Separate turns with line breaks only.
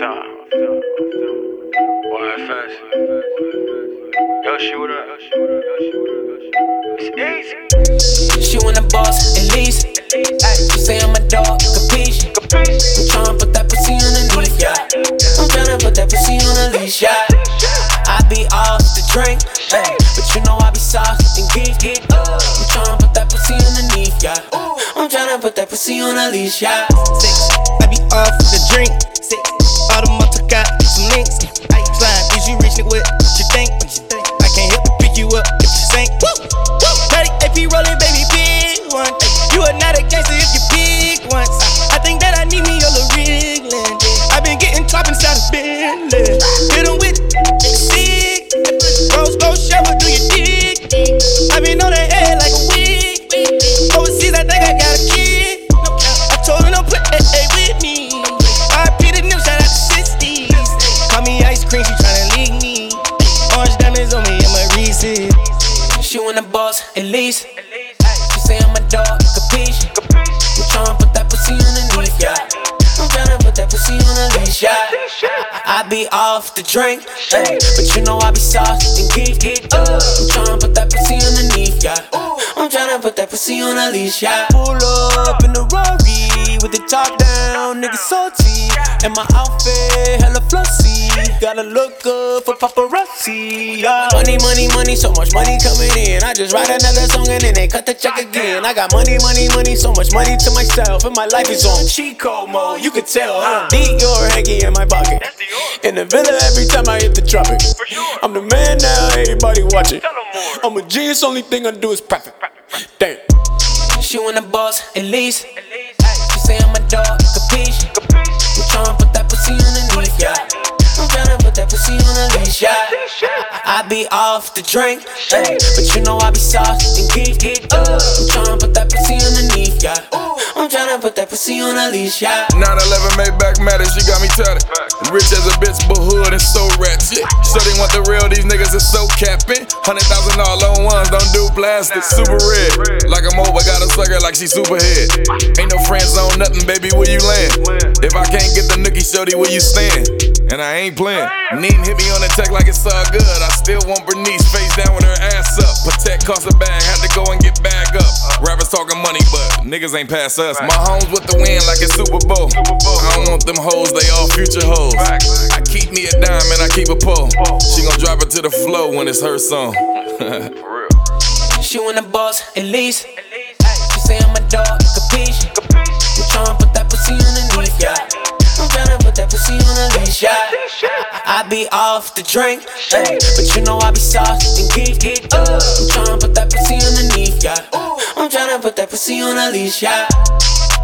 time. YFS. Yoshi, what up? It's easy.
She want a boss, at least. She say I'm a dog, capiche. I'm tryna put that pussy underneath, yeah. I'm tryna put that pussy on a leash, yeah. I be off the drink, ay, but you know I be soft and geek. I'm tryna put that pussy underneath, yeah. I'm tryna put that pussy on a leash, yeah.
I be off the drink. All the motor got some links. Slime, is you rich, nigga, what you think? I can't help but pick you up if you sink. Patty AP rolling, baby, big one. You are not a gangster if you pick once. I think that I need me a little wriggling. I been getting top inside of Bentley. Hit 'em with sick. Rose gold shower, do you dig? I been on the head like a wig. Overseas, I think I got a kid. I told her don't play with me. RP the new, shout out to 60s. Call me ice cream, she tryna leak me. Orange diamonds on me and my Reese's.
She want a boss, at least. She say I'm a dog, capiche. I'm tryna put that pussy underneath, yeah. I'm tryna put that pussy on a leash, yeah. I be off the drink, ay, but you know I be soft and geek. I'm tryna put that pussy underneath, yeah. I'm tryna put that pussy on a leash, yeah. Pull up in the Rari with the top down, nigga salty. And my outfit hella flossy. Gotta look good for paparazzi, yeah. Money, money, money, so much money coming in. I just write another song and then they cut the check again. I got money, money, money, so much money to myself. And my life is on cheat code mode, you can tell. Deep your hanky in my pocket. In the villa every time I hit the tropic. I'm the man now, everybody watching. I'm a genius, only thing I do is profit. Damn. She want a boss, at least. She say I'm a dog, capiche. I'm tryna put that pussy underneath, yeah. I'm tryna put that pussy on a leash, yeah. I be off the drink, ay, but you know I be soft and geek. I'm tryna put that pussy underneath, yeah. I'm tryna put that pussy on a leash, yeah.
911 Maybach matter, she got me tatted. Rich as a bitch, but hood and so ratchet. So they want the real, these niggas is so capping. $100,000 all on ones, don't do plastic. Super red, like I'm over, got a sucker like she superhead. Ain't no friend zone, nothing, baby, where you land? If I can't get the nookie shorty, where you stand? And I ain't playing. Needn't hit me on the tech like it's all good. I still want Bernice face down with her ass up. Protect cost a bag, had to go and get bag up. Rappers talking money, but niggas ain't pass us. My homes with the win like it's Super Bowl. I don't want them hoes, they all future hoes. I keep me a dime and I keep a pole. She gon' drop it to the flow when it's her song.
She want a boss, at least. She say I'm a dog, capiche. I'm tryna put that pussy underneath, yeah. I'm tryna put that pussy on a leash, yeah. I be off the drink, ay, but you know I be soft and geek. I'm tryna put that pussy underneath, yeah. I'm tryna put that pussy on a leash, yeah.